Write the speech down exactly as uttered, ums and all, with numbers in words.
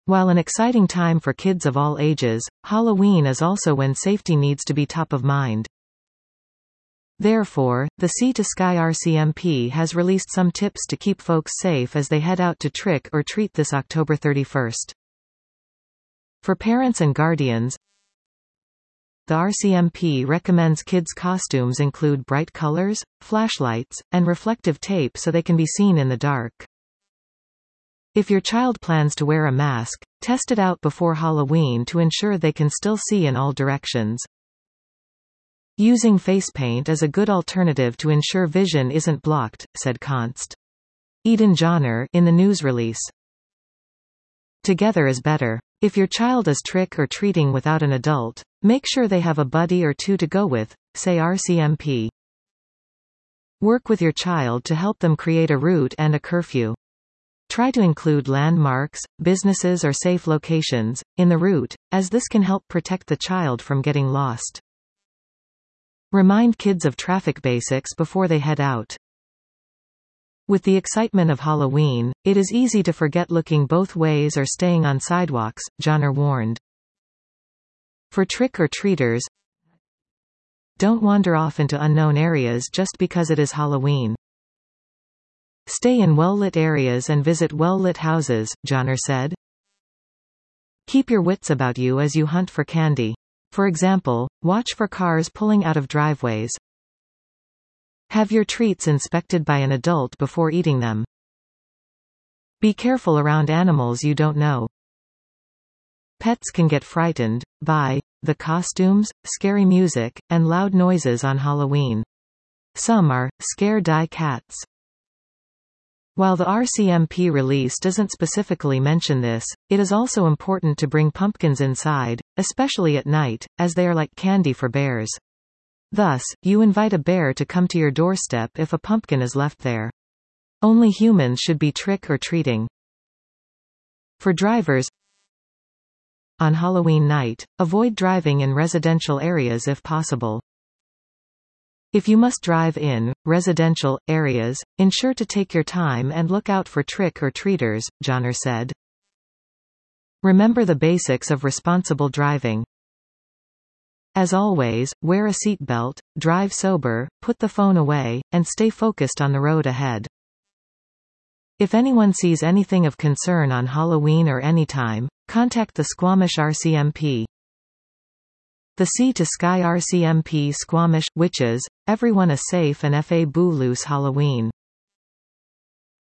While an exciting time for kids of all ages, Halloween is also when safety needs to be top of mind. Therefore, the Sea to Sky R C M P has released some tips to keep folks safe as they head out to trick or treat this October thirty-first. For parents and guardians, the R C M P recommends kids' costumes include bright colors, flashlights, and reflective tape so they can be seen in the dark. If your child plans to wear a mask, test it out before Halloween to ensure they can still see in all directions. Using face paint is a good alternative to ensure vision isn't blocked, said Const. Eden Johnner in the news release. Together is better. If your child is trick or treating without an adult, make sure they have a buddy or two to go with, say R C M P. Work with your child to help them create a route and a curfew. Try to include landmarks, businesses or safe locations in the route, as this can help protect the child from getting lost. Remind kids of traffic basics before they head out. With the excitement of Halloween, it is easy to forget looking both ways or staying on sidewalks, Johnner warned. For trick-or-treaters, don't wander off into unknown areas just because it is Halloween. Stay in well-lit areas and visit well-lit houses, Johnner said. Keep your wits about you as you hunt for candy. For example, watch for cars pulling out of driveways. Have your treats inspected by an adult before eating them. Be careful around animals you don't know. Pets can get frightened by the costumes, scary music, and loud noises on Halloween. Some are scare-die cats. While the R C M P release doesn't specifically mention this, it is also important to bring pumpkins inside, especially at night, as they are like candy for bears. Thus, you invite a bear to come to your doorstep if a pumpkin is left there. Only humans should be trick-or-treating. For drivers, on Halloween night, avoid driving in residential areas if possible. If you must drive in residential areas, ensure to take your time and look out for trick-or-treaters, Johnner said. Remember the basics of responsible driving. As always, wear a seatbelt, drive sober, put the phone away, and stay focused on the road ahead. If anyone sees anything of concern on Halloween or anytime, contact the Squamish R C M P. The Sea to Sky R C M P Squamish Witches, everyone a safe and F A boo loose Halloween.